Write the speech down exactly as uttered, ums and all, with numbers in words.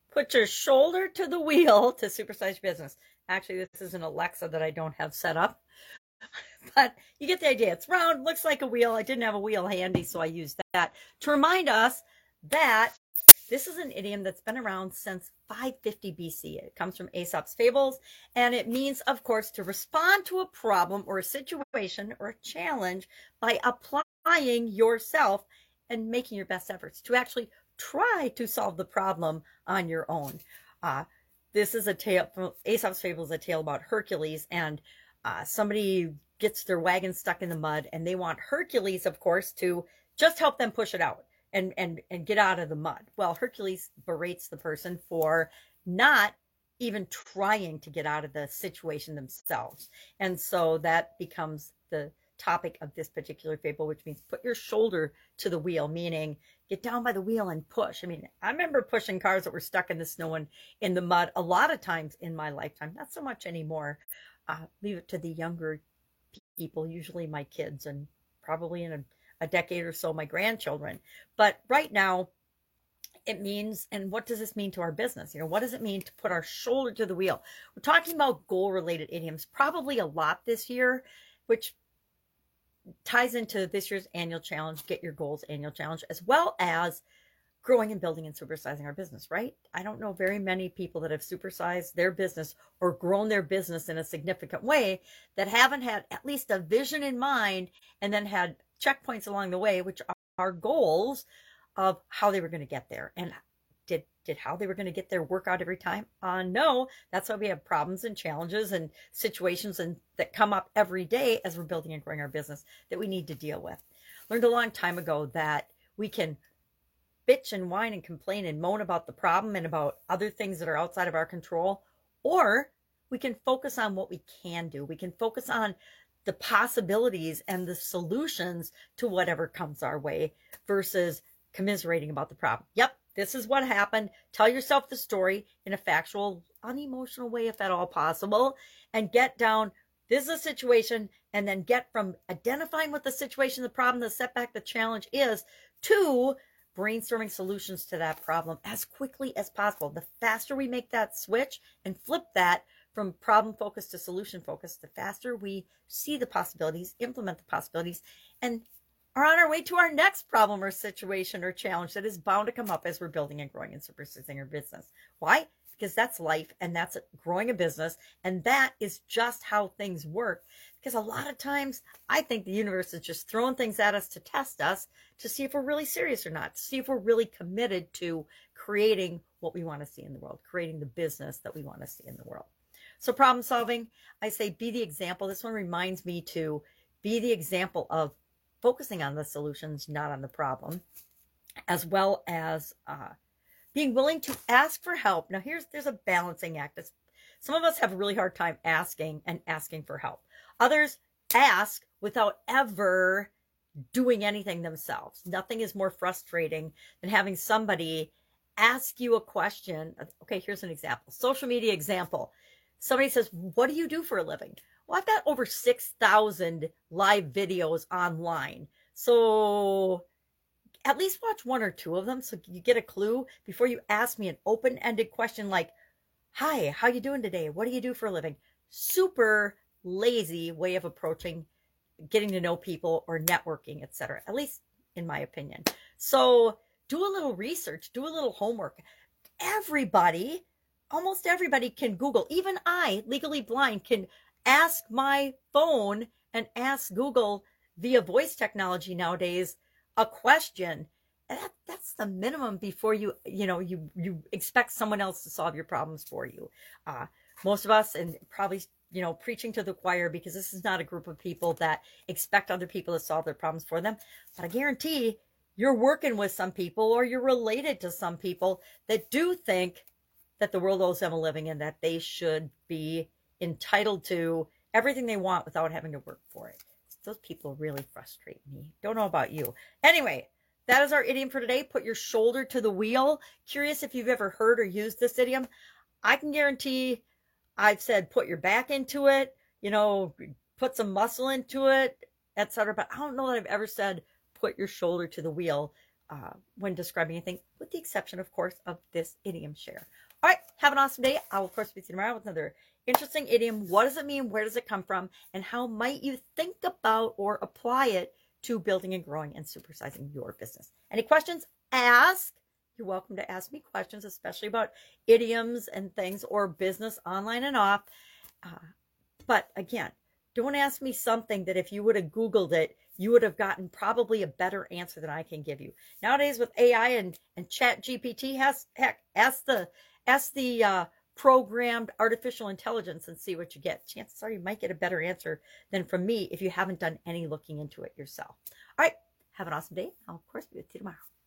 Put your shoulder to the wheel to supersize your business. Actually, this is an Alexa that I don't have set up, but you get the idea. It's round, looks like a wheel. I didn't have a wheel handy, so I used that to remind us that this is an idiom that's been around since five fifty B C. It comes from Aesop's Fables, and it means, of course, to respond to a problem or a situation or a challenge by applying yourself and making your best efforts to actually try to solve the problem on your own. Uh, this is a tale, Aesop's Fable is a tale about Hercules, and uh, somebody gets their wagon stuck in the mud, and they want Hercules, of course, to just help them push it out and and and get out of the mud. Well, Hercules berates the person for not even trying to get out of the situation themselves. And so that becomes the topic of this particular fable, which means put your shoulder to the wheel, meaning get down by the wheel and push. I mean, I remember pushing cars that were stuck in the snow and in the mud a lot of times in my lifetime, not so much anymore. Uh, leave it to the younger people, usually my kids, and probably in a, a decade or so, my grandchildren. But right now, it means, and what does this mean to our business? You know, what does it mean to put our shoulder to the wheel? We're talking about goal-related idioms probably a lot this year, which ties into this year's annual challenge, Get Your Goals annual challenge, as well as growing and building and supersizing our business, right? I don't know very many people that have supersized their business or grown their business in a significant way that haven't had at least a vision in mind and then had checkpoints along the way, which are goals of how they were going to get there. And did did how they were going to get there work out every time? Uh, no, that's why we have problems and challenges and situations and that come up every day as we're building and growing our business that we need to deal with. Learned a long time ago that we can bitch and whine and complain and moan about the problem and about other things that are outside of our control, or we can focus on what we can do. We can focus on the possibilities and the solutions to whatever comes our way versus commiserating about the problem. Yep, this is what happened. Tell yourself the story in a factual, unemotional way, if at all possible, and get down, this is a situation, and then get from identifying what the situation, the problem, the setback, the challenge is, to brainstorming solutions to that problem as quickly as possible. The faster we make that switch and flip that from problem focus to solution focus, the faster we see the possibilities, implement the possibilities, and are on our way to our next problem or situation or challenge that is bound to come up as we're building and growing and supersizing our business. Why? Because that's life, and that's growing a business, and that is just how things work. Because a lot of times, I think the universe is just throwing things at us to test us, to see if we're really serious or not, to see if we're really committed to creating what we want to see in the world, creating the business that we want to see in the world. So problem solving, I say be the example. This one reminds me to be the example of focusing on the solutions, not on the problem, as well as uh, being willing to ask for help. Now, here's there's a balancing act. It's, some of us have a really hard time asking and asking for help. Others ask without ever doing anything themselves. Nothing is more frustrating than having somebody ask you a question. Okay, here's an example. Social media example. Somebody says, what do you do for a living? Well, I've got over six thousand live videos online. So at least watch one or two of them so you get a clue before you ask me an open-ended question like, hi, how you doing today? What do you do for a living? Super lazy way of approaching getting to know people or networking, et cetera, at least in my opinion. So do a little research, do a little homework. Everybody, almost everybody can Google. Even I, legally blind, can ask my phone and ask Google via voice technology nowadays a question. And that, that's the minimum before you, you know, you, you expect someone else to solve your problems for you. Uh, most of us, and probably, you know, preaching to the choir, because this is not a group of people that expect other people to solve their problems for them. But I guarantee you're working with some people, or you're related to some people that do think that the world owes them a living and that they should be entitled to everything they want without having to work for it. Those people really frustrate me. Don't know about you. Anyway, that is our idiom for today. Put your shoulder to the wheel. Curious if you've ever heard or used this idiom. I can guarantee I've said put your back into it, you know, put some muscle into it, et cetera. But I don't know that I've ever said put your shoulder to the wheel uh, when describing anything, with the exception, of course, of this idiom share. All right, have an awesome day. I will, of course, be seeing you tomorrow with another interesting idiom. What does it mean? Where does it come from? And how might you think about or apply it to building and growing and supersizing your business? Any questions? Ask. You're welcome to ask me questions, especially about idioms and things or business online and off. Uh, but again, don't ask me something that if you would have Googled it, you would have gotten probably a better answer than I can give you. Nowadays with A I and, and Chat G P T, has, heck, ask the, ask the uh, programmed artificial intelligence and see what you get. Chances are you might get a better answer than from me if you haven't done any looking into it yourself. All right, have an awesome day. I'll, of course, be with you tomorrow.